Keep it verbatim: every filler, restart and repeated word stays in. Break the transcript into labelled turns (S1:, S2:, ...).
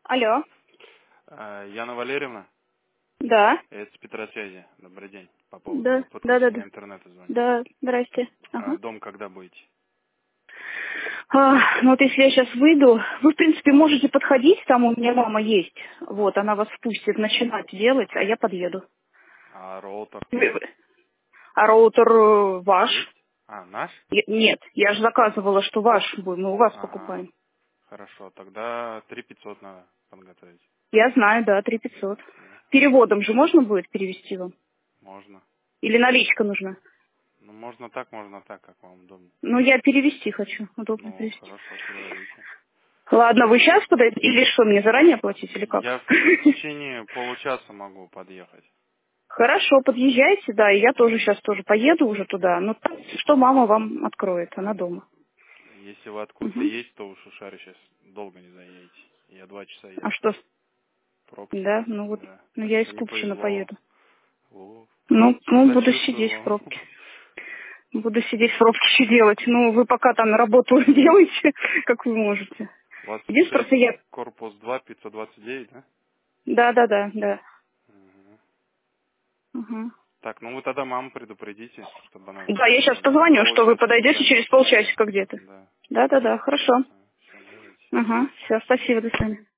S1: Алло.
S2: А, Яна Валерьевна,
S1: Да.
S2: это с Петросвязи. Добрый день. По
S1: Да.
S2: поводу
S1: Да, да, да.
S2: подключения интернета звоню.
S1: Да, здрасте.
S2: А
S1: Ага.
S2: дом когда будете?
S1: А, ну вот если я сейчас выйду, вы, в принципе, можете подходить, там у меня мама есть. Вот, она вас пустит начинать делать, а я подъеду.
S2: А роутер
S1: Вы- вы- А роутер э, ваш?
S2: есть? А, наш?
S1: Я- Нет, я же заказывала, что ваш будет, мы у вас
S2: Ага,
S1: покупаем.
S2: хорошо. Тогда три пятьсот надо подготовить.
S1: Я знаю, да, три пятьсот.
S2: Да,
S1: Переводом же можно будет перевести вам?
S2: можно.
S1: Или наличка нужна?
S2: Ну, можно так, можно так, как вам удобно.
S1: Ну, я перевести хочу, удобно
S2: Ну,
S1: перевести.
S2: хорошо, переводите.
S1: Ладно, вы сейчас подойдете? Или что, мне заранее платить, или как?
S2: Я в течение получаса могу подъехать.
S1: Хорошо, подъезжайте, да, и я тоже сейчас тоже поеду уже туда. Ну, там, что мама вам откроет, она дома.
S2: Если вы откуда-то
S1: Угу.
S2: есть, то уж у Шары сейчас долго не заедете. Я два часа
S1: А
S2: ехал.
S1: что?
S2: Пробки,
S1: Да, ну вот,
S2: да.
S1: ну
S2: Так
S1: я из
S2: что не
S1: Купчино
S2: повезло вам.
S1: поеду.
S2: О,
S1: Ну, ну, буду
S2: сочувствую
S1: сидеть в
S2: вам.
S1: пробке. Буду сидеть в пробке, что делать? Ну, вы пока там работу делаете, как вы можете.
S2: двадцать
S1: Единственное,
S2: шесть,
S1: просто я...
S2: корпус два, пятьсот двадцать девять, да?
S1: Да, да, да, да.
S2: Мгм.
S1: Угу.
S2: Так, ну вы тогда маму предупредите, чтобы она
S1: Да, я сейчас
S2: за
S1: позвоню, что вы
S2: полчасика
S1: подойдете через
S2: заранее подъехала.
S1: полчасика где-то.
S2: Да.
S1: Да, да, да, хорошо.
S2: Все, давайте.
S1: Ага, все, спасибо, до свидания.